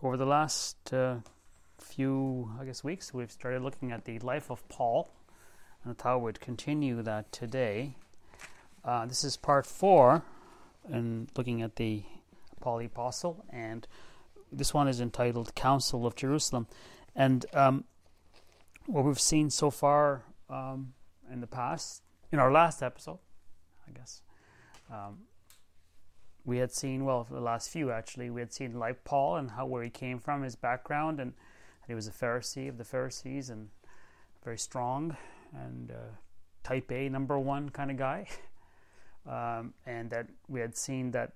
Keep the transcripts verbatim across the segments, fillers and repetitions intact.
over the last uh, few, I guess, weeks, we've started looking at the life of Paul, and I thought we'd continue that today. Uh, this is part four, and looking at the Paul the Apostle, and this one is entitled Council of Jerusalem. And um, what we've seen so far um, in the past, in our last episode, I guess, um, we had seen, well, for the last few actually, we had seen like Paul and how where he came from, his background, and he was a Pharisee of the Pharisees and very strong and uh, type A, number one kind of guy. Um, and that we had seen that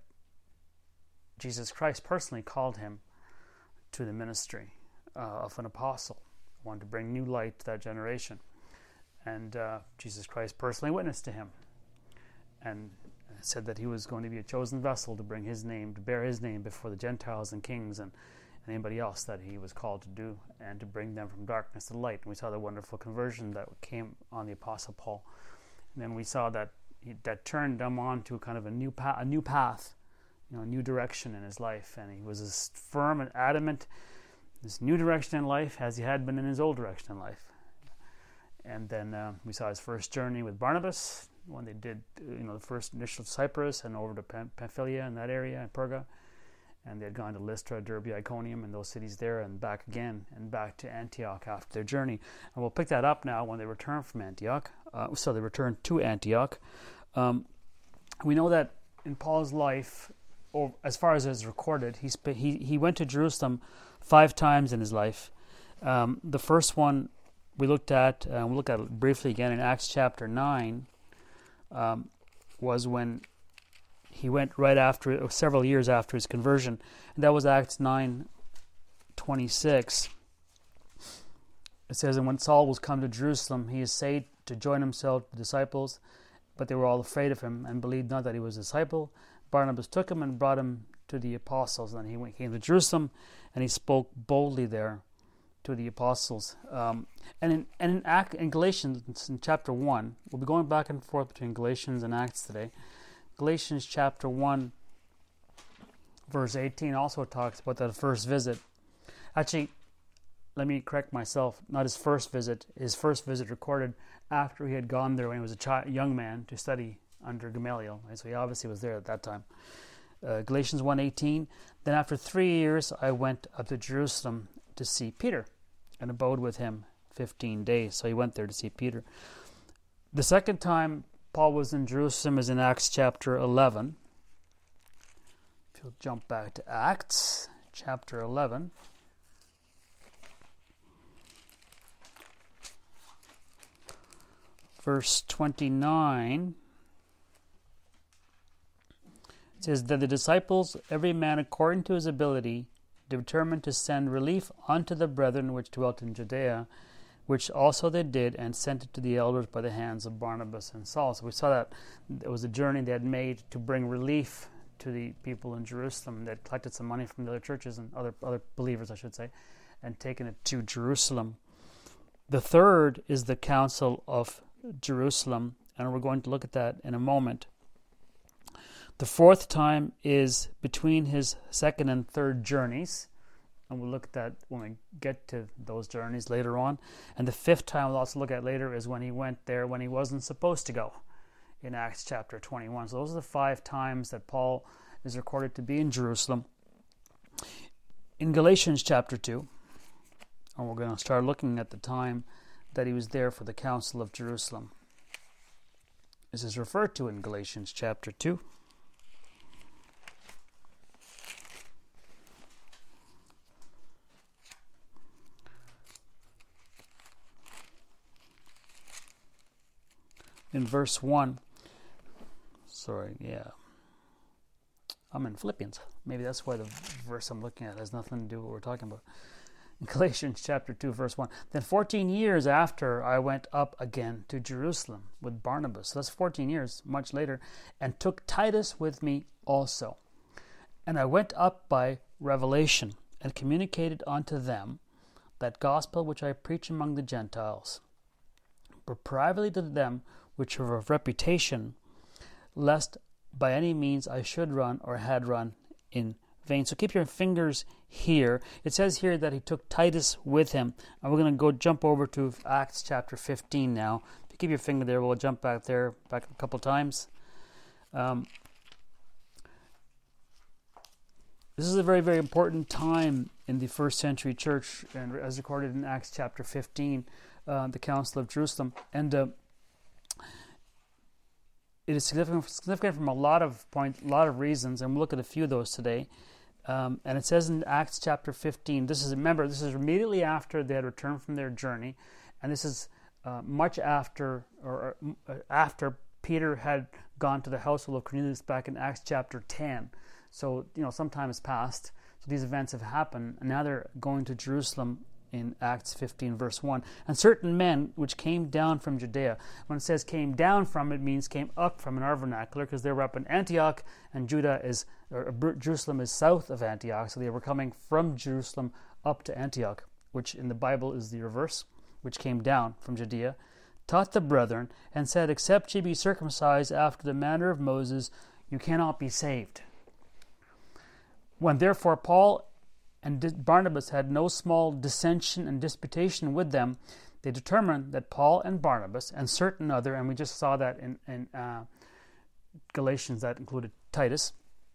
Jesus Christ personally called him to the ministry uh, of an apostle, wanted to bring new light to that generation. And uh, Jesus Christ personally witnessed to him and said that he was going to be a chosen vessel to bring his name, to bear his name before the Gentiles and kings and, and anybody else that he was called to do, and to bring them from darkness to light. And we saw the wonderful conversion that came on the Apostle Paul. And then we saw that he, that turned him on to kind of a new path, a new path, you know, a new direction in his life. And he was as firm and adamant this new direction in life as he had been in his old direction in life. And then uh, we saw his first journey with Barnabas, when they did, you know, the first initial Cyprus and over to Pamphylia and that area, and Perga, and they had gone to Lystra, Derbe, Iconium, and those cities there, and back again, and back to Antioch after their journey. And we'll pick that up now when they return from Antioch. Uh, so they returned to Antioch. Um, we know that in Paul's life, or as far as is recorded, he sp- he he went to Jerusalem five times in his life. Um, the first one we looked at, uh, we'll look at it briefly again in Acts chapter nine. Um, was when he went right after, or several years after his conversion, and that was Acts nine twenty-six. It says, "And when Saul was come to Jerusalem, he essayed to join himself to the disciples, but they were all afraid of him, and believed not that he was a disciple. Barnabas took him and brought him to the apostles. And then he went, came to Jerusalem, and he spoke boldly there to the apostles." Um, and in and in, Act, in Galatians, in chapter one, we'll be going back and forth between Galatians and Acts today. Galatians chapter one, verse eighteen also talks about that first visit. Actually, let me correct myself, not his first visit. His first visit recorded after he had gone there when he was a child, young man to study under Gamaliel. And so he obviously was there at that time. Uh, Galatians one eighteen, "Then after three years I went up to Jerusalem to see Peter, and abode with him fifteen days. So he went there to see Peter. The second time Paul was in Jerusalem is in Acts chapter eleven. If you'll jump back to Acts chapter eleven. Verse twenty-nine. It says that the disciples, every man according to his ability, determined to send relief unto the brethren which dwelt in Judea, which also they did, and sent it to the elders by the hands of Barnabas and Saul. So we saw that it was a journey they had made to bring relief to the people in Jerusalem. They had collected some money from the other churches and other other believers, I should say, and taken it to Jerusalem. The third is the Council of Jerusalem, and we're going to look at that in a moment. The fourth time is between his second and third journeys, and we'll look at that when we get to those journeys later on. And the fifth time we'll also look at later is when he went there when he wasn't supposed to go, in Acts chapter twenty-one. So those are the five times that Paul is recorded to be in Jerusalem. In Galatians chapter two, and we're going to start looking at the time that he was there for the Council of Jerusalem. This is referred to in Galatians chapter two. In verse one, sorry, yeah, I'm in Philippians. Maybe that's why the verse I'm looking at has nothing to do with what we're talking about. In Galatians chapter two, verse one, "Then fourteen years after I went up again to Jerusalem with Barnabas," so that's fourteen years, much later, "and took Titus with me also. And I went up by revelation, and communicated unto them that gospel which I preach among the Gentiles, but privately to them which are of reputation, lest by any means I should run or had run in vein. So keep your fingers here. It says here that he took Titus with him. And we're going to go jump over to Acts chapter fifteen now. If you keep your finger there, we'll jump back there, back a couple times. Um, this is a very, very important time in the first century church, and as recorded in Acts chapter fifteen, uh, the Council of Jerusalem. And uh, it is significant, significant from a lot of point, a lot of reasons, and we'll look at a few of those today. Um, and it says in Acts chapter fifteen, this is, remember, this is immediately after they had returned from their journey, and this is uh, much after, or uh, after Peter had gone to the household of Cornelius back in Acts chapter ten. So, you know, some time has passed. So these events have happened, and now they're going to Jerusalem in Acts fifteen, verse one. And certain men which came down from Judea. When it says came down from, it means came up from in our vernacular, because they were up in Antioch, and Judah is, or Jerusalem is south of Antioch. So they were coming from Jerusalem up to Antioch, which in the Bible is the reverse, which came down from Judea, taught the brethren, and said, except ye be circumcised after the manner of Moses, you cannot be saved. When therefore Paul and Barnabas had no small dissension and disputation with them, they determined that Paul and Barnabas and certain other, and we just saw that in, in uh, Galatians, that included Titus,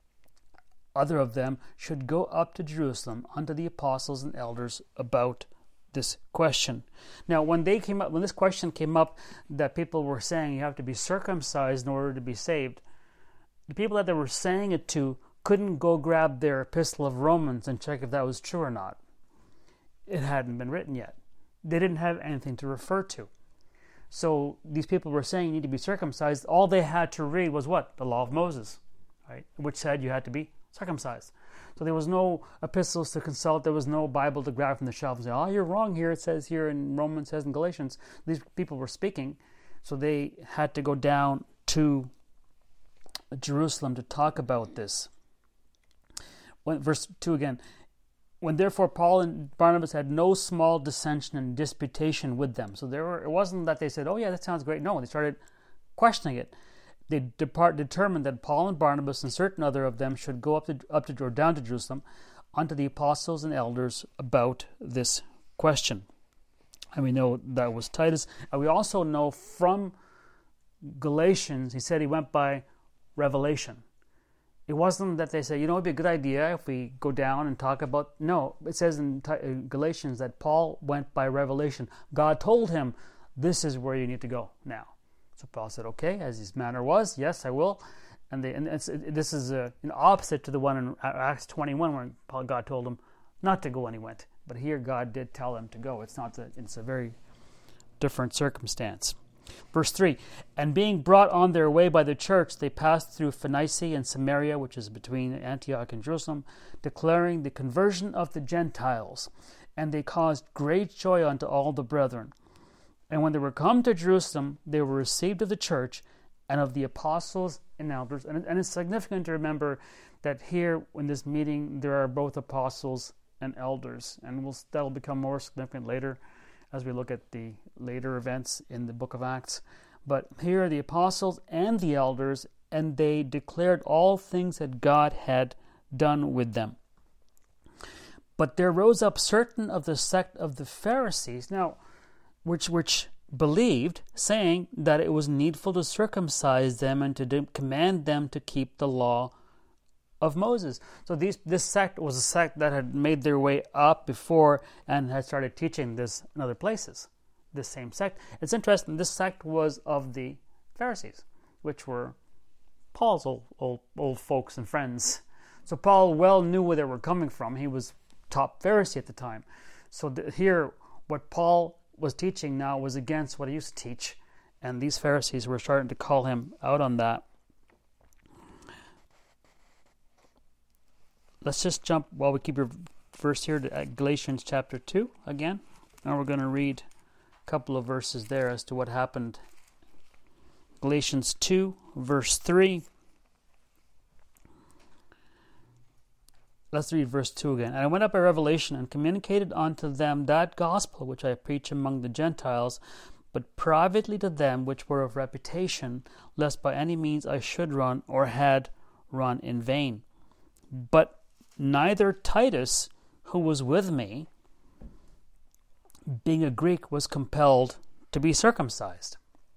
other of them should go up to Jerusalem unto the apostles and elders about this question. Now, when they came up, when this question came up, that people were saying you have to be circumcised in order to be saved, the people that they were saying it to couldn't go grab their epistle of Romans and check if that was true or not. It hadn't been written yet. They didn't have anything to refer to. So these people were saying you need to be circumcised. All they had to read was what? The law of Moses, right? Which said you had to be circumcised. So there was no epistles to consult. There was no Bible to grab from the shelf and say, oh, you're wrong here. It says here in Romans, it says in Galatians. These people were speaking. So they had to go down to Jerusalem to talk about this. When, verse two again. When therefore Paul and Barnabas had no small dissension and disputation with them. So there were, it wasn't that they said, oh yeah, that sounds great. No, they started questioning it. They depart, determined that Paul and Barnabas and certain other of them should go up to, up to or down to Jerusalem unto the apostles and elders about this question. And we know that was Titus. And we also know from Galatians, he said he went by revelation. It wasn't that they said, you know, it'd be a good idea if we go down and talk about... No, it says in Galatians that Paul went by revelation. God told him, this is where you need to go now. So Paul said, okay, as his manner was, yes, I will. And, they, and it's, it, this is a, an opposite to the one in Acts twenty-one when Paul, God told him not to go and he went. But here God did tell him to go. It's not that, it's a very different circumstance. Verse three, and being brought on their way by the church, they passed through Phoenicia and Samaria, which is between Antioch and Jerusalem, declaring the conversion of the Gentiles. And they caused great joy unto all the brethren. And when they were come to Jerusalem, they were received of the church and of the apostles and elders. And, and it's significant to remember that here in this meeting, there are both apostles and elders. And we'll, that'll become more significant later as we look at the later events in the book of Acts. But here are the apostles and the elders, and they declared all things that God had done with them. But there rose up certain of the sect of the Pharisees, now, which which believed, saying that it was needful to circumcise them and to de- command them to keep the law of Moses. So these, this sect was a sect that had made their way up before and had started teaching this in other places. This same sect. It's interesting, this sect was of the Pharisees, which were Paul's old, old, old folks and friends. So Paul well knew where they were coming from. He was top Pharisee at the time. So the, here, what Paul was teaching now was against what he used to teach, and these Pharisees were starting to call him out on that. Let's just jump, while we keep your verse here, to Galatians chapter two again. And we're going to read a couple of verses there as to what happened. Galatians two, verse three. Let's read verse two again. And I went up by revelation and communicated unto them that gospel which I preach among the Gentiles, but privately to them which were of reputation, lest by any means I should run or had run in vain. But neither Titus, who was with me, being a Greek, was compelled to be circumcised.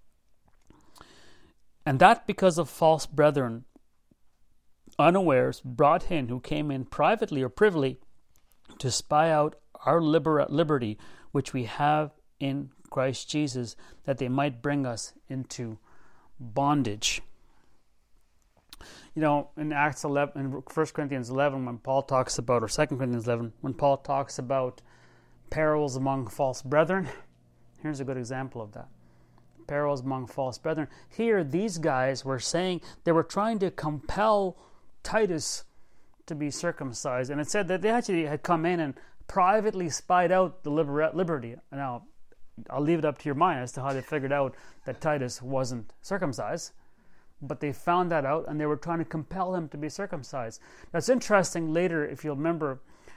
And that because of false brethren, unawares, brought in, who came in privately or privily to spy out our liber- liberty, which we have in Christ Jesus, that they might bring us into bondage. You know, in Acts eleven, in First Corinthians eleven, when Paul talks about, or Second Corinthians eleven, when Paul talks about perils among false brethren, here's a good example of that. Perils among false brethren. Here, these guys were saying, they were trying to compel Titus to be circumcised. And it said that they actually had come in and privately spied out the liber- liberty. Now, I'll leave it up to your mind as to how they figured out that Titus wasn't circumcised. But they found that out, and they were trying to compel him to be circumcised. That's interesting. Later, if you'll remember,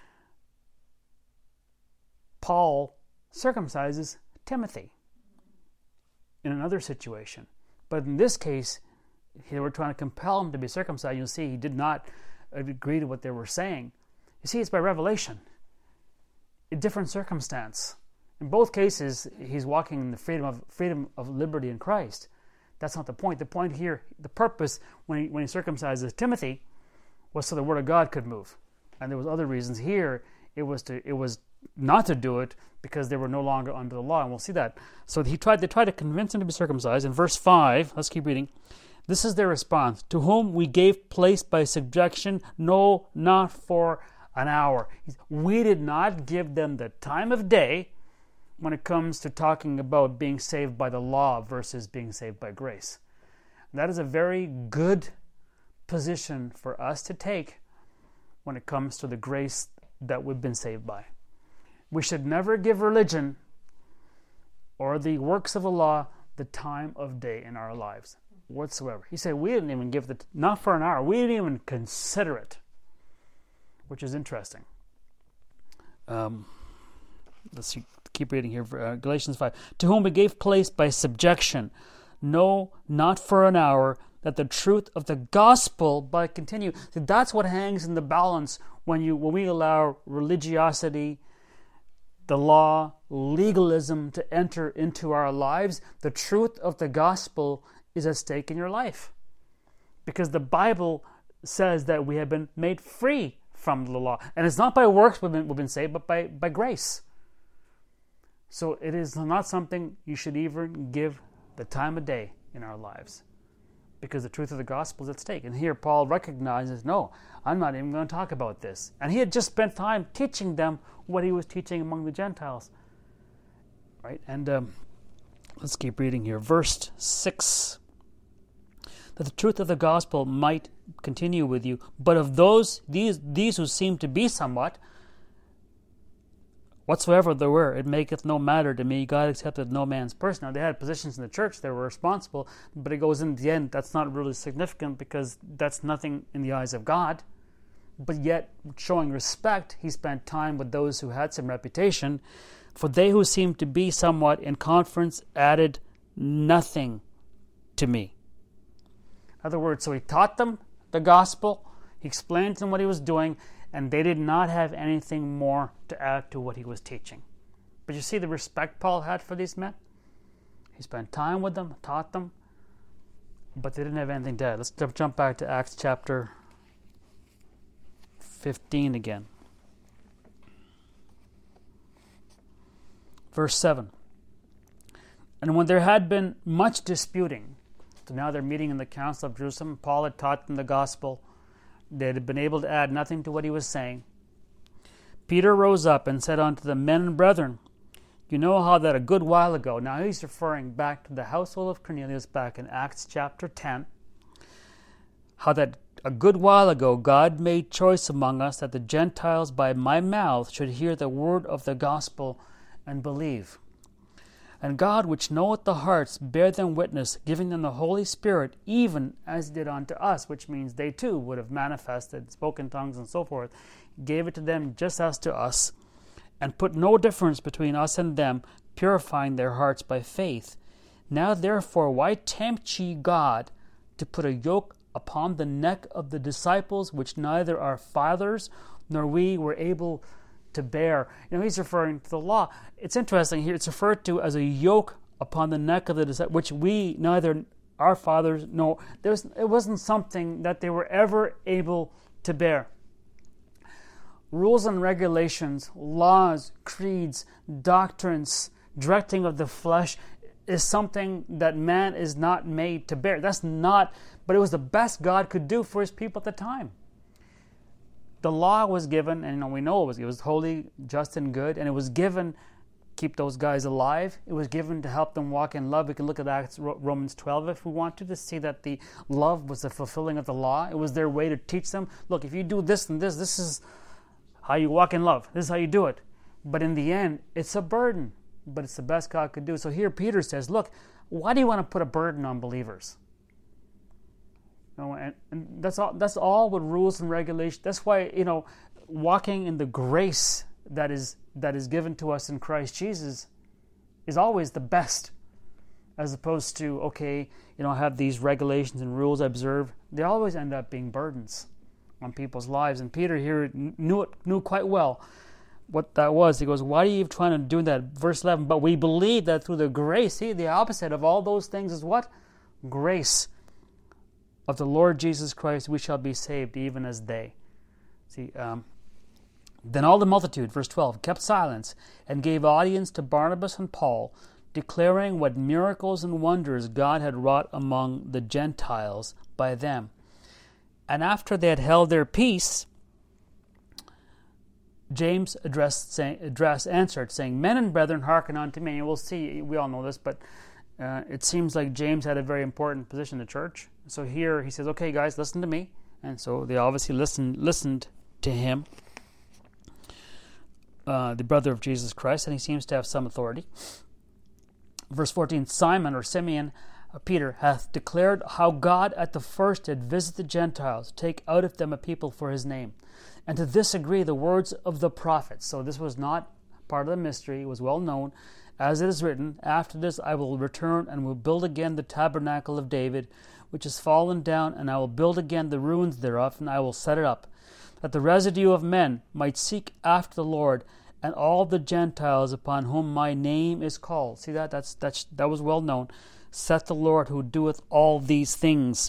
Paul circumcises Timothy in another situation. But in this case, they were trying to compel him to be circumcised. You'll see he did not agree to what they were saying. You see, it's by revelation. A different circumstance. In both cases, he's walking in the freedom of freedom of liberty in Christ. That's not the point. The point here, the purpose when he, when he circumcises Timothy was so the word of God could move. And there was other reasons. Here, it was to it was not to do it because they were no longer under the law. And we'll see that. So he tried they tried to convince him to be circumcised. In verse five, let's keep reading. This is their response. To whom we gave place by subjection, no, not for an hour. We did not give them the time of day when it comes to talking about being saved by the law versus being saved by grace. And that is a very good position for us to take when it comes to the grace that we've been saved by. We should never give religion or the works of the law the time of day in our lives whatsoever. He said we didn't even give the, not for an hour, we didn't even consider it, which is interesting. Um, let's see. Keep reading here, uh, Galatians five. To whom we gave place by subjection, no, not for an hour, that the truth of the gospel might continue. See, that's what hangs in the balance when you when we allow religiosity, the law, legalism to enter into our lives. The truth of the gospel is at stake in your life, because the Bible says that we have been made free from the law, and it's not by works we've been, we've been saved, but by by grace. So it is not something you should even give the time of day in our lives, because the truth of the gospel is at stake. And here Paul recognizes, no, I'm not even going to talk about this. And he had just spent time teaching them what he was teaching among the Gentiles. Right? And um, let's keep reading here. Verse six. That the truth of the gospel might continue with you, but of those, these, these who seem to be somewhat, whatsoever there were, it maketh no matter to me. God accepted no man's person. Now, they had positions in the church. They were responsible. But it goes in the end, that's not really significant because that's nothing in the eyes of God. But yet, showing respect, he spent time with those who had some reputation. For they who seemed to be somewhat in conference added nothing to me. In other words, so he taught them the gospel. He explained to them what he was doing. And they did not have anything more to add to what he was teaching. But you see the respect Paul had for these men? He spent time with them, taught them, but they didn't have anything to add. Let's jump back to Acts chapter fifteen again. Verse seven. And when there had been much disputing, so now they're meeting in the council of Jerusalem, Paul had taught them the gospel. They had been able to add nothing to what he was saying. Peter rose up and said unto the men and brethren, you know how that a good while ago, now he's referring back to the household of Cornelius back in Acts chapter ten, how that a good while ago God made choice among us that the Gentiles by my mouth should hear the word of the gospel and believe. And God, which knoweth the hearts, bare them witness, giving them the Holy Spirit, even as he did unto us, which means they too would have manifested, spoken tongues and so forth, gave it to them just as to us, and put no difference between us and them, purifying their hearts by faith. Now therefore, why tempt ye God to put a yoke upon the neck of the disciples, which neither our fathers nor we were able to bear. You know, he's referring to the law. It's interesting here. It's referred to as a yoke upon the neck of the disciples, which we neither our fathers nor there's. It wasn't something that they were ever able to bear. Rules and regulations, laws, creeds, doctrines, directing of the flesh is something that man is not made to bear. That's not, but it was the best God could do for his people at the time. The law was given, and you know, we know it was, it was holy, just, and good, and it was given to keep those guys alive. It was given to help them walk in love. We can look at Acts, Romans twelve if we want to, to see that the love was the fulfilling of the law. It was their way to teach them, look, if you do this and this, this is how you walk in love. This is how you do it. But in the end, it's a burden. But it's the best God could do. So here Peter says, look, why do you want to put a burden on believers? You know, and, and that's all that's all with rules and regulations. That's why, you know, walking in the grace that is that is given to us in Christ Jesus is always the best. As opposed to, okay, you know, I have these regulations and rules I observe. They always end up being burdens on people's lives. And Peter here knew it knew quite well what that was. He goes, why are you trying to do that? Verse eleven, but we believe that through the grace, see, the opposite of all those things is what? Grace of the Lord Jesus Christ, we shall be saved even as they. See, um, then all the multitude, verse twelve, kept silence and gave audience to Barnabas and Paul, declaring what miracles and wonders God had wrought among the Gentiles by them. And after they had held their peace, James addressed, say, addressed, answered, saying, men and brethren, hearken unto me. And we'll see, we all know this, but uh, it seems like James had a very important position in the church. So here he says, okay, guys, listen to me. And so they obviously listened, listened to him, uh, the brother of Jesus Christ, and he seems to have some authority. Verse fourteen, Simon or Simeon, uh, Peter, hath declared how God at the first did visit the Gentiles, take out of them a people for his name. And to this agree the words of the prophets. So this was not part of the mystery. It was well known. As it is written, after this I will return and will build again the tabernacle of David, which is fallen down, and I will build again the ruins thereof, and I will set it up, that the residue of men might seek after the Lord, and all the Gentiles upon whom my name is called. See that? That's, that's, that was well known. Saith the Lord who doeth all these things.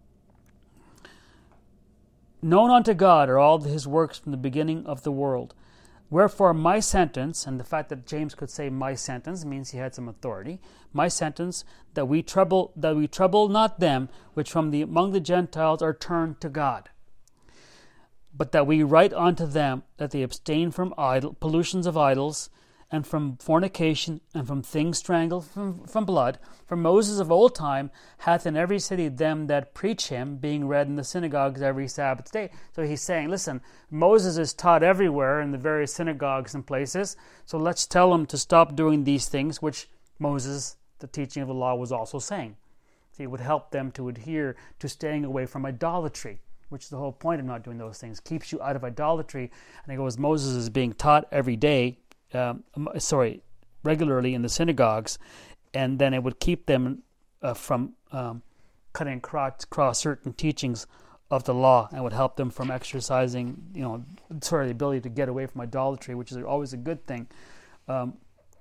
Known unto God are all his works from the beginning of the world. Wherefore my sentence, and the fact that James could say my sentence means he had some authority, my sentence, that we trouble that we trouble not them which from the among the Gentiles are turned to God, but that we write unto them that they abstain from idol, pollutions of idols, and from fornication, and from things strangled from, from blood. For Moses of old time hath in every city them that preach him, being read in the synagogues every Sabbath day. So he's saying, listen, Moses is taught everywhere in the various synagogues and places, so let's tell them to stop doing these things, which Moses, the teaching of the law, was also saying. See, it would help them to adhere to staying away from idolatry, which is the whole point of not doing those things. Keeps you out of idolatry. And it goes, Moses is being taught every day, Um, sorry, regularly in the synagogues, and then it would keep them uh, from um, cutting across, across certain teachings of the law, and would help them from exercising, you know, sort of the ability to get away from idolatry, which is always a good thing. Um,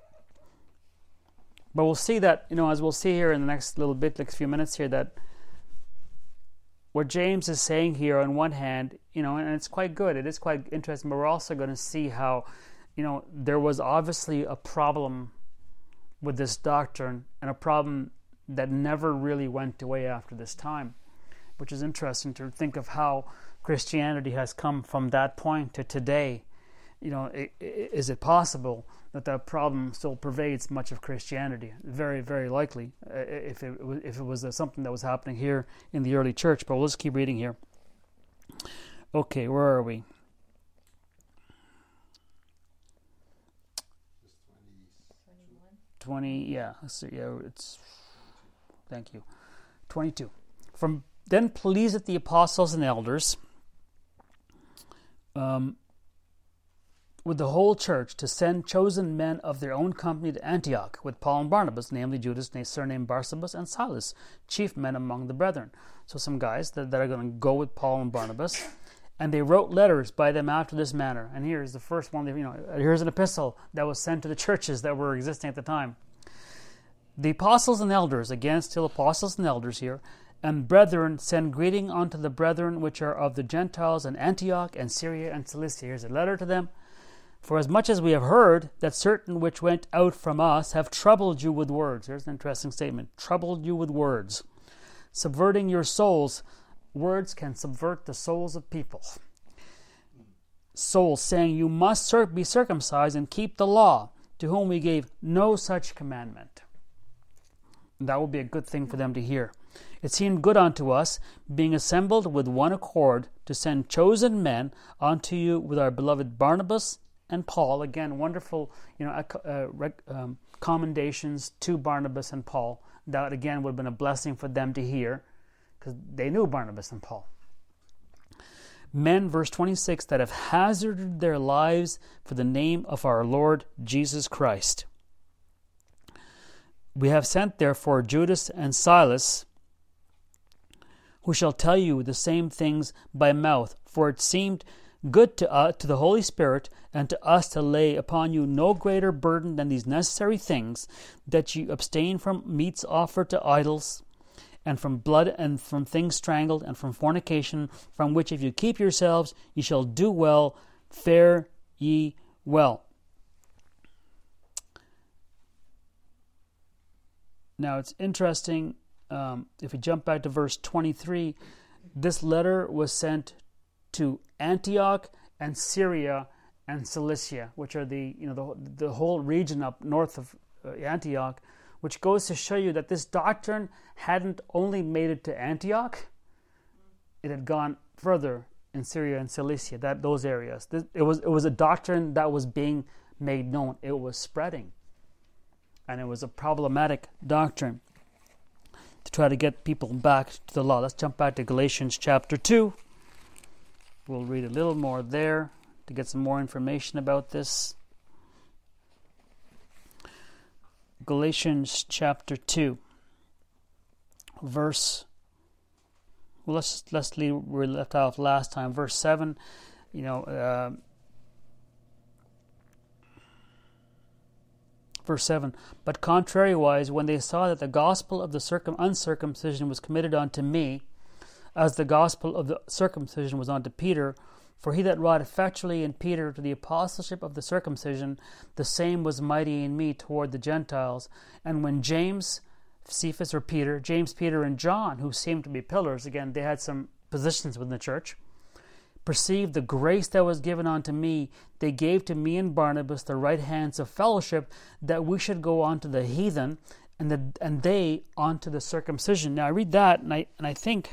but we'll see that, you know, as we'll see here in the next little bit, like a few minutes here, that what James is saying here on one hand, you know, and it's quite good, it is quite interesting, but we're also going to see how, you know, there was obviously a problem with this doctrine, and a problem that never really went away after this time, which is interesting to think of how Christianity has come from that point to today. You know, is it possible that that problem still pervades much of Christianity? Very, very likely, if it if it was something that was happening here in the early church. But we'll just keep reading here. Okay, where are we? Twenty, yeah, let's see, yeah, it's. Thank you. Twenty-two. From then pleaseth the apostles and elders, um, with the whole church, to send chosen men of their own company to Antioch with Paul and Barnabas, namely Judas, surnamed Barsabas, and Silas, chief men among the brethren. So some guys that, that are going to go with Paul and Barnabas, And they wrote letters by them after this manner. And here's the first one. You know, here's an epistle that was sent to the churches that were existing at the time. The apostles and elders, again still apostles and elders here, and brethren, send greeting unto the brethren which are of the Gentiles in Antioch and Syria and Cilicia. Here's a letter to them. For as much as we have heard that certain which went out from us have troubled you with words. Here's an interesting statement. Troubled you with words. Subverting your souls. Words can subvert the souls of people. Souls, saying, you must be circumcised and keep the law, to whom we gave no such commandment. That would be a good thing for them to hear. It seemed good unto us, being assembled with one accord, to send chosen men unto you with our beloved Barnabas and Paul. Again, wonderful, you know, uh, rec- um, commendations to Barnabas and Paul. That again would have been a blessing for them to hear, because they knew Barnabas and Paul. Men, verse twenty-six, that have hazarded their lives for the name of our Lord Jesus Christ. We have sent therefore Judas and Silas, who shall tell you the same things by mouth, for it seemed good to us, to the Holy Spirit, and to us to lay upon you no greater burden than these necessary things, that you abstain from meats offered to idols, and from blood, and from things strangled, and from fornication, from which if you keep yourselves, ye shall do well, fare ye well. Now it's interesting, um, if we jump back to verse twenty-three, this letter was sent to Antioch and Syria and Cilicia, which are the you know the the whole region up north of uh, Antioch, which goes to show you that this doctrine hadn't only made it to Antioch, it had gone further in Syria and Cilicia, that those areas. This, it was it was a doctrine that was being made known. It was spreading. And it was a problematic doctrine to try to get people back to the law. Let's jump back to Galatians chapter two. We'll read a little more there to get some more information about this. Galatians chapter two, verse. Well, let's let's leave where we left off last time. Verse seven. You know. Uh, Verse seven, but contrariwise, when they saw that the gospel of the circum- uncircumcision was committed unto me, as the gospel of the circumcision was unto Peter, for he that wrought effectually in Peter to the apostleship of the circumcision, the same was mighty in me toward the Gentiles. And when James, Cephas or Peter, James, Peter, and John, who seemed to be pillars, again, they had some positions within the church, perceived the grace that was given unto me, they gave to me and Barnabas the right hands of fellowship, that we should go on to the heathen, and the, and they on to the circumcision. Now I read that, and I and I think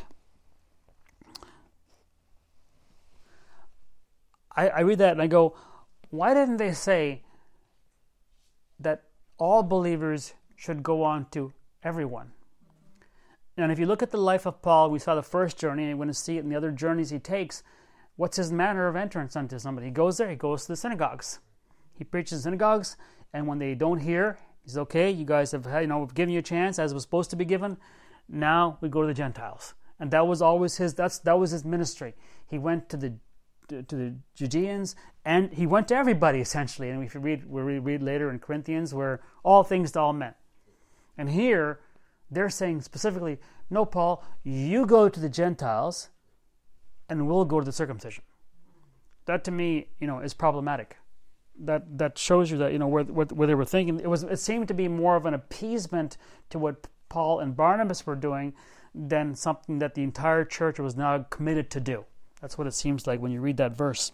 I, I read that and I go, why didn't they say that all believers should go on to everyone? And if you look at the life of Paul, we saw the first journey, and you're going to see it in the other journeys he takes. What's his manner of entrance unto somebody? He goes there, he goes to the synagogues. He preaches in synagogues, and when they don't hear, he says, okay, you guys have, you know, given you a chance as was supposed to be given. Now we go to the Gentiles. And that was always his, that's that was his ministry. He went to the to, to the Judeans, and he went to everybody essentially. And if you read, we read later in Corinthians, where all things to all men. And here, they're saying specifically, no, Paul, you go to the Gentiles, and we'll go to the circumcision. That to me, you know, is problematic. That that shows you that, you know, where, where where they were thinking. It was it seemed to be more of an appeasement to what Paul and Barnabas were doing than something that the entire church was now committed to do. That's what it seems like when you read that verse.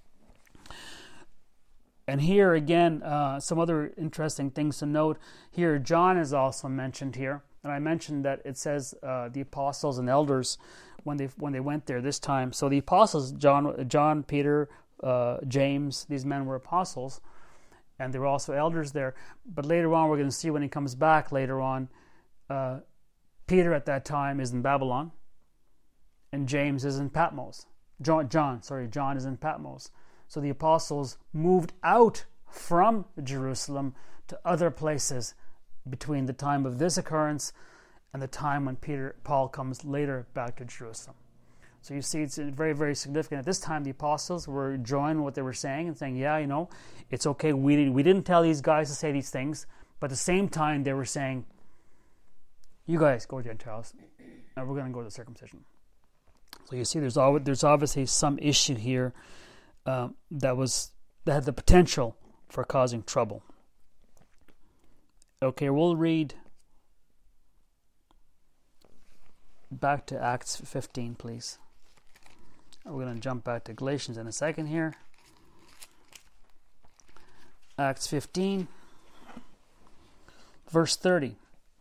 And here again, uh, some other interesting things to note. Here, John is also mentioned here, and I mentioned that it says uh, the apostles and elders when they when they went there this time. So the apostles, John, John, Peter, uh, James, these men were apostles, and there were also elders there. But later on, we're going to see when he comes back later on, uh, Peter at that time is in Babylon, and James is in Patmos. John, John, sorry, John is in Patmos. So the apostles moved out from Jerusalem to other places between the time of this occurrence and the time when Peter, Paul comes later back to Jerusalem. So you see, it's very, very significant. At this time, the apostles were enjoying what they were saying and saying, yeah, you know, it's okay. We, we didn't tell these guys to say these things. But at the same time, they were saying, you guys go to Gentiles, and we're going to go to the circumcision. So you see, there's always, there's obviously some issue here um, that was that had the potential for causing trouble. Okay, we'll read back to Acts fifteen, please. We're going to jump back to Galatians in a second here. Acts fifteen, verse thirty.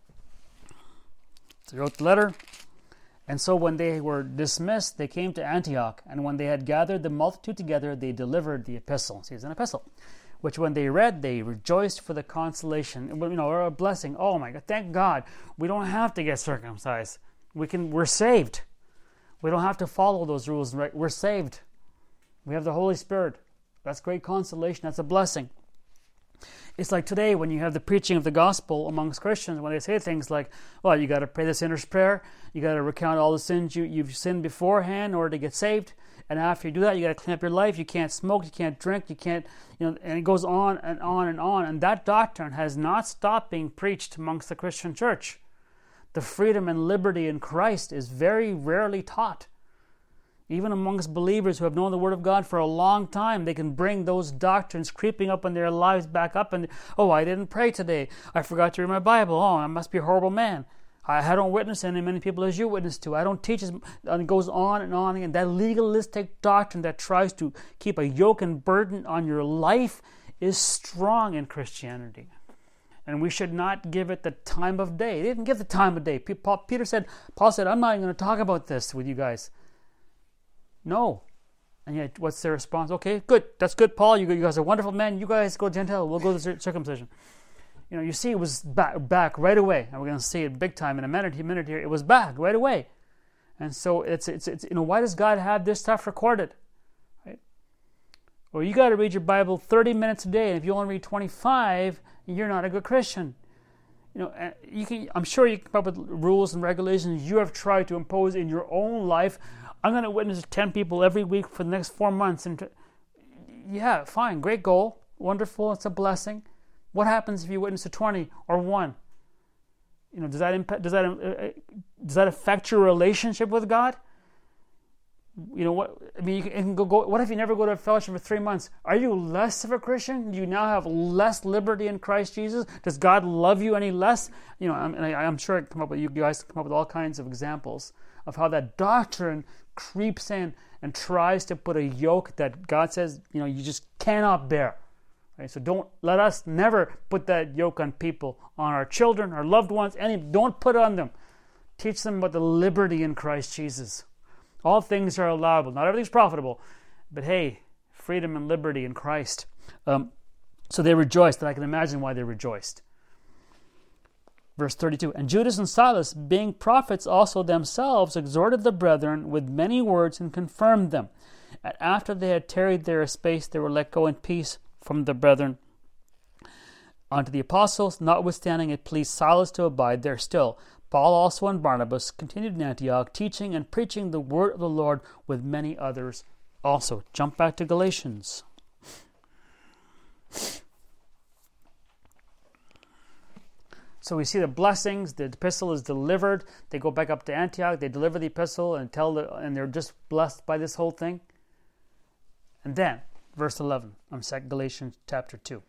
So he wrote the letter. And so when they were dismissed, they came to Antioch. And when they had gathered the multitude together, they delivered the epistle. See, it's an epistle. Which when they read, they rejoiced for the consolation. You know, or a blessing. Oh my God, thank God. We don't have to get circumcised. We can, we're saved. We don't have to follow those rules. Right? We're saved. We have the Holy Spirit. That's great consolation. That's a blessing. It's like today when you have the preaching of the gospel amongst Christians, when they say things like, well, you got to pray the sinner's prayer. You got to recount all the sins you, you've sinned beforehand in order to get saved. And after you do that, you got to clean up your life. You can't smoke. You can't drink. You can't, you know, and it goes on and on and on. And that doctrine has not stopped being preached amongst the Christian church. The freedom and liberty in Christ is very rarely taught. Even amongst believers who have known the Word of God for a long time, they can bring those doctrines creeping up in their lives back up. And, oh, I didn't pray today. I forgot to read my Bible. Oh, I must be a horrible man. I, I don't witness any many people as you witness to. I don't teach as... And it goes on and on. And that legalistic doctrine that tries to keep a yoke and burden on your life is strong in Christianity. And we should not give it the time of day. They didn't give the time of day. Peter said, Paul said, I'm not even going to talk about this with you guys. No. And yet, what's their response? Okay, good. That's good, Paul. You, you guys are wonderful men. You guys go Gentile. We'll go to the circumcision. You know, you see it was back, back right away. And we're going to see it big time in a minute, a minute here. It was back right away. And so, it's, it's, it's you know, why does God have this stuff recorded? Right? Well, you got to read your Bible thirty minutes a day. And if you only read twenty-five, you're not a good Christian. You know, you can. I'm sure you can come up with rules and regulations you have tried to impose in your own life. I'm going to witness to ten people every week for the next four months. And to, yeah, fine, great goal, wonderful, it's a blessing. What happens if you witness to twenty or one? You know, does that impact? Does that uh, does that affect your relationship with God? You know what? I mean, you can, you can go, go. What if you never go to a fellowship for three months? Are you less of a Christian? Do you now have less liberty in Christ Jesus? Does God love you any less? You know, I'm, I, I'm sure I come up with you guys come up with all kinds of examples of how that doctrine creeps in and tries to put a yoke that God says, you know, you just cannot bear. Right? So don't let us never put that yoke on people, on our children, our loved ones, any. Don't put it on them. Teach them about the liberty in Christ Jesus. All things are allowable. Not everything's profitable. But hey, freedom and liberty in Christ. Um, so they rejoiced, and I can imagine why they rejoiced. Verse thirty-two, and Judas and Silas, being prophets also themselves, exhorted the brethren with many words and confirmed them. And after they had tarried there a space, they were let go in peace from the brethren unto the apostles. Notwithstanding, it pleased Silas to abide there still. Paul also and Barnabas continued in Antioch, teaching and preaching the word of the Lord with many others also. Jump back to Galatians. So we see the blessings. The epistle is delivered. They go back up to Antioch. They deliver the epistle and tell the, and they're just blessed by this whole thing. And then, verse eleven, I'm second Galatians chapter two.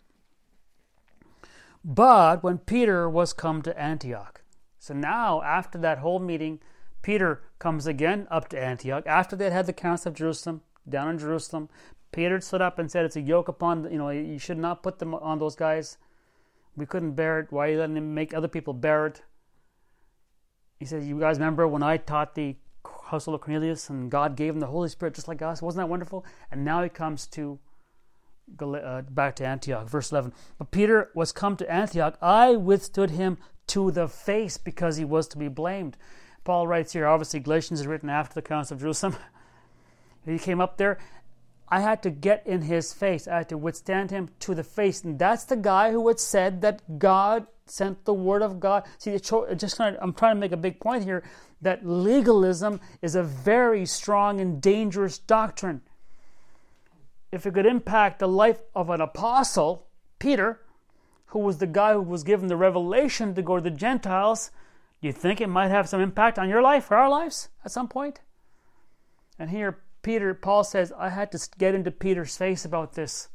But when Peter was come to Antioch. So now, after that whole meeting, Peter comes again up to Antioch. After they had had the Council of Jerusalem, down in Jerusalem, Peter stood up and said, it's a yoke upon, you know, you should not put them on those guys. We couldn't bear it. Why are you letting them make other people bear it? He said, you guys remember when I taught the household of Cornelius and God gave them the Holy Spirit just like us? Wasn't that wonderful? And now he comes to uh, back to Antioch. Verse eleven. But Peter was come to Antioch. I withstood him to the face because he was to be blamed. Paul writes here, obviously Galatians is written after the Council of Jerusalem. He came up there. I had to get in his face. I had to withstand him to the face. And that's the guy who had said that God sent the Word of God. See, it show, it just kind of, I'm trying to make a big point here that legalism is a very strong and dangerous doctrine. If it could impact the life of an apostle, Peter, who was the guy who was given the revelation to go to the Gentiles, do you think it might have some impact on your life or our lives at some point? And here, Peter, Paul says, I had to get into Peter's face about this.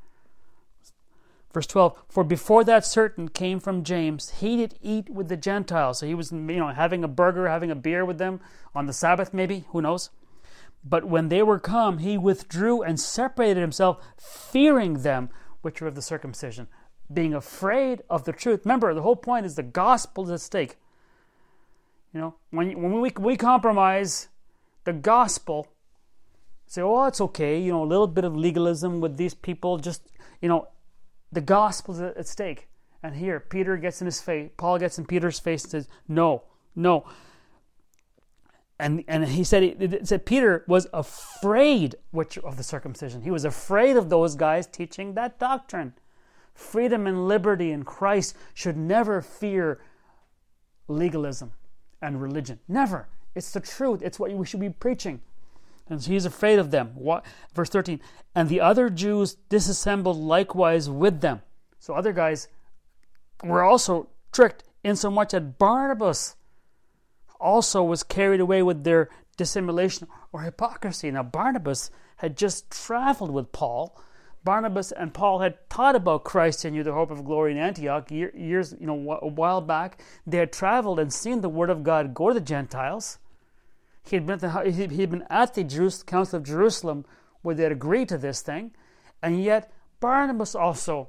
Verse twelve, for before that certain came from James, he did eat with the Gentiles. So he was, you know, having a burger, having a beer with them on the Sabbath maybe, who knows? But when they were come, he withdrew and separated himself, fearing them which were of the circumcision, being afraid of the truth. Remember, the whole point is the gospel is at stake. You know, when, when we, we compromise the gospel, say, oh, it's okay, you know, a little bit of legalism with these people, just, you know, the gospel is at stake. And here, Peter gets in his face, Paul gets in Peter's face and says, no, no. And and he said, it said Peter was afraid which of the circumcision. He was afraid of those guys teaching that doctrine. Freedom and liberty in Christ should never fear legalism and religion. Never. It's the truth. It's what we should be preaching. And so he's afraid of them. What? Verse thirteen, and the other Jews disassembled likewise with them. So other guys were also tricked, insomuch that Barnabas also was carried away with their dissimulation or hypocrisy. Now Barnabas had just traveled with Paul. Barnabas and Paul had taught about Christ in you, the hope of glory in Antioch, years, you know, a while back. They had traveled and seen the word of God go to the Gentiles. He had been at the, he had been at the Jerusalem, Council of Jerusalem where they had agreed to this thing, and yet Barnabas also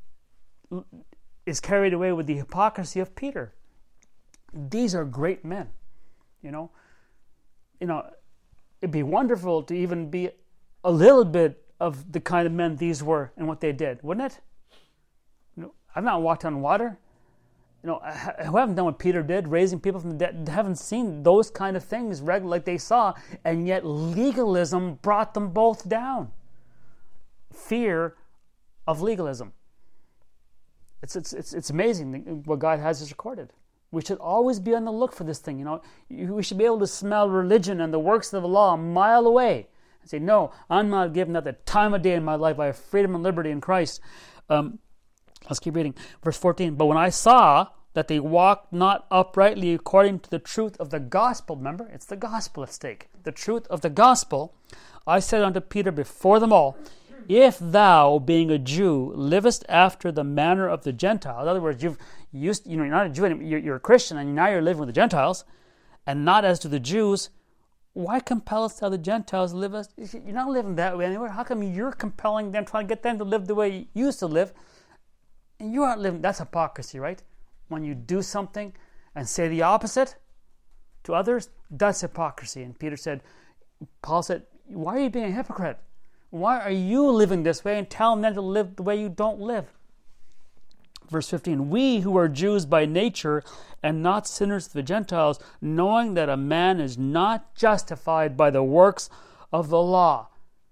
is carried away with the hypocrisy of Peter. These are great men, you know. You know, it'd be wonderful to even be a little bit of the kind of men these were and what they did, wouldn't it? You know, I've not walked on water. You know, who haven't done what Peter did, raising people from the dead, haven't seen those kind of things regular like they saw, and yet legalism brought them both down. Fear of legalism. It's it's it's it's amazing what God has recorded. We should always be on the look for this thing. You know, we should be able to smell religion and the works of the law a mile away and say, "No, I'm not giving that the time of day in my life. I have freedom and liberty in Christ." Um, let's keep reading, verse fourteen. But when I saw that they walked not uprightly according to the truth of the gospel, remember, it's the gospel at stake. The truth of the gospel, I said unto Peter before them all, if thou, being a Jew, livest after the manner of the Gentiles, in other words, you've used, you know, you're not a Jew anymore, you're, you're a Christian, and now you're living with the Gentiles, and not as to the Jews, why compellest thou the Gentiles to live as, you're not living that way anymore. How come you're compelling them, trying to get them to live the way you used to live, and you aren't living? That's hypocrisy, right? When you do something and say the opposite to others, that's hypocrisy. And Peter said, Paul said, why are you being a hypocrite? Why are you living this way and telling them to live the way you don't live? Verse fifteen, we who are Jews by nature and not sinners to the Gentiles, knowing that a man is not justified by the works of the law,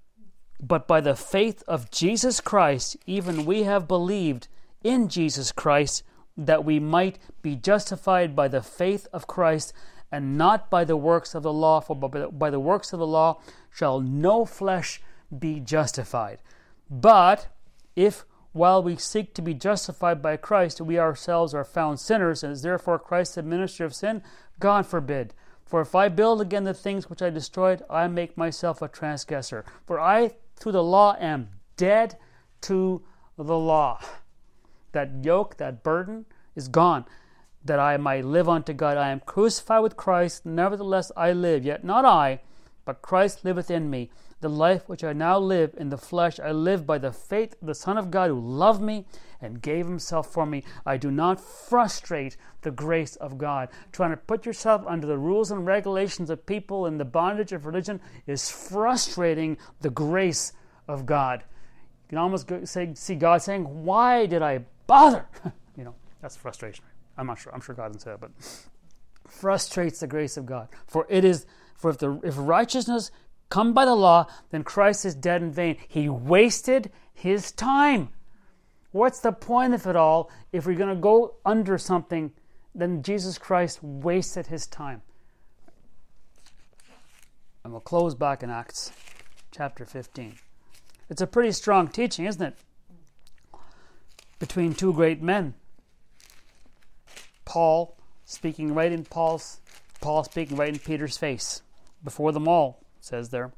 but by the faith of Jesus Christ, even we have believed in Jesus Christ, that we might be justified by the faith of Christ, and not by the works of the law. For by the works of the law shall no flesh be justified. But if while we seek to be justified by Christ, we ourselves are found sinners, and is therefore Christ the minister of sin? God forbid. For if I build again the things which I destroyed, I make myself a transgressor. For I, through the law, am dead to the law. That yoke, that burden is gone, that I might live unto God. I am crucified with Christ, nevertheless I live, yet not I, but Christ liveth in me. The life which I now live in the flesh, I live by the faith of the Son of God who loved me and gave himself for me. I do not frustrate the grace of God. Trying to put yourself under the rules and regulations of people in the bondage of religion is frustrating the grace of God. You can almost go, say, see God saying, why did I bother? You know, that's frustration. I'm not sure. I'm sure God didn't say that, but frustrates the grace of God. For it is, for if the if righteousness come by the law, then Christ is dead in vain. He wasted his time. What's the point of it all if we're going to go under something? Then Jesus Christ wasted his time. And we'll close back in Acts chapter fifteen. It's a pretty strong teaching, isn't it? Between two great men. Paul speaking right in Paul's, Paul speaking right in Peter's face. Before them all, it says there.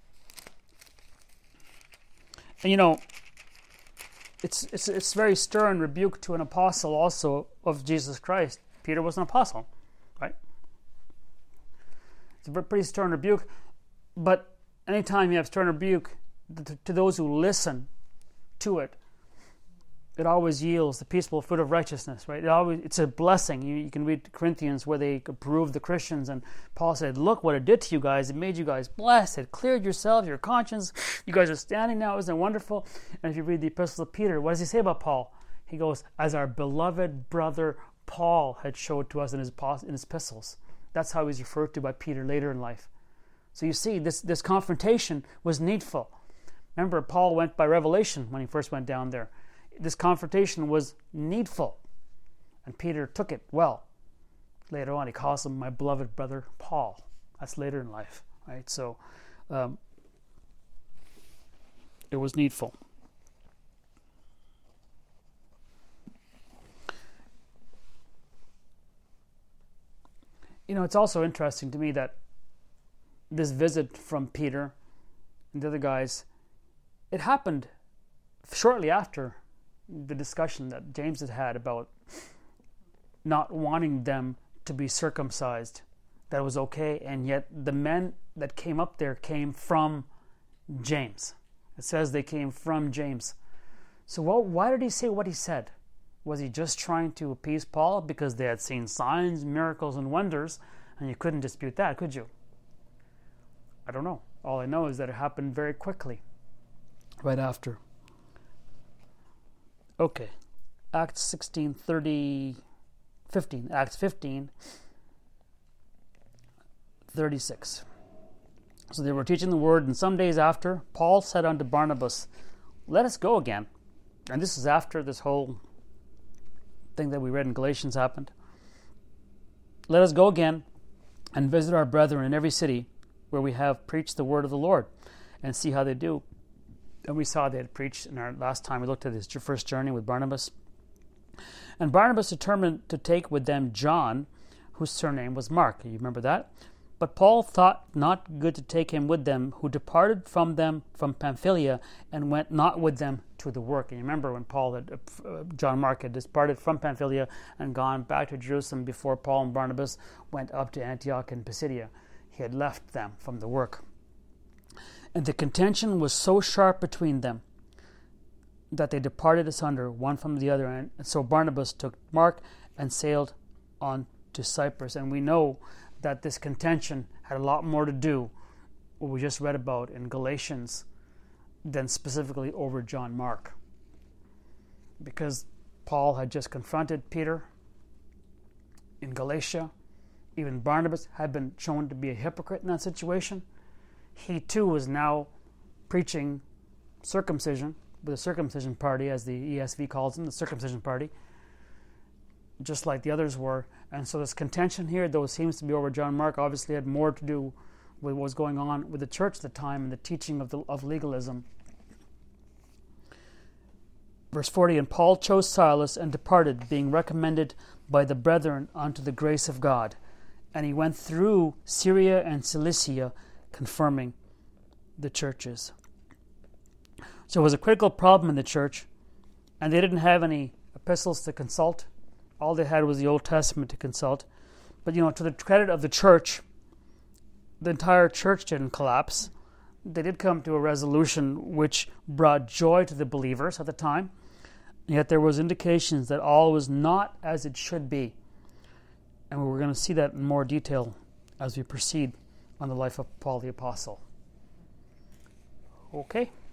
And you know, it's, it's, it's very stern rebuke to an apostle also of Jesus Christ. Peter was an apostle, right? It's a pretty stern rebuke. But anytime you have stern rebuke, to, to those who listen to it, it always yields the peaceable fruit of righteousness, right? It always, it's a blessing. You, you can read Corinthians where they approved the Christians, and Paul said, look what it did to you guys. It made you guys blessed. It cleared yourselves, your conscience. You guys are standing now. Isn't it wonderful? And if you read the Epistle of Peter, what does he say about Paul? He goes, as our beloved brother Paul had showed to us in his, in his epistles. That's how he's referred to by Peter later in life. So you see, this, this confrontation was needful. Remember, Paul went by revelation when he first went down there. This confrontation was needful. And Peter took it well. Later on, he calls him my beloved brother Paul. That's later in life, right? So, um, it was needful. You know, it's also interesting to me that this visit from Peter and the other guys, it happened shortly after the discussion that James had had about not wanting them to be circumcised, that it was okay, and yet the men that came up there came from James. It says they came from James. So what, why did he say what he said? Was he just trying to appease Paul because they had seen signs, miracles, and wonders, and you couldn't dispute that, could you? I don't know. All I know is that it happened very quickly, right after. Okay, Acts sixteen, thirty, fifteen, Acts fifteen, thirty-six. So they were teaching the word, and some days after, Paul said unto Barnabas, let us go again. And this is after this whole thing that we read in Galatians happened. Let us go again and visit our brethren in every city where we have preached the word of the Lord, and see how they do. And we saw they had preached in our last time we looked at his first journey with Barnabas. And Barnabas determined to take with them John, whose surname was Mark. You remember that? But Paul thought not good to take him with them, who departed from them from Pamphylia and went not with them to the work. And you remember when Paul had, uh, John Mark had departed from Pamphylia and gone back to Jerusalem before Paul and Barnabas went up to Antioch and Pisidia. He had left them from the work. And the contention was so sharp between them that they departed asunder, one from the other. And so Barnabas took Mark and sailed on to Cyprus. And we know that this contention had a lot more to do, what we just read about in Galatians, than specifically over John Mark. Because Paul had just confronted Peter in Galatia. Even Barnabas had been shown to be a hypocrite in that situation. He too was now preaching circumcision with a circumcision party, as the E S V calls them, the circumcision party, just like the others were. And so this contention here, though it seems to be over John Mark, obviously had more to do with what was going on with the church at the time and the teaching of, the, of legalism. Verse forty, and Paul chose Silas and departed, being recommended by the brethren unto the grace of God. And he went through Syria and Cilicia, confirming the churches. So it was a critical problem in the church, and they didn't have any epistles to consult. All they had was the Old Testament to consult. But, you know, to the credit of the church, the entire church didn't collapse. They did come to a resolution which brought joy to the believers at the time, yet there was indications that all was not as it should be. And we're going to see that in more detail as we proceed on the life of Paul the Apostle. Okay.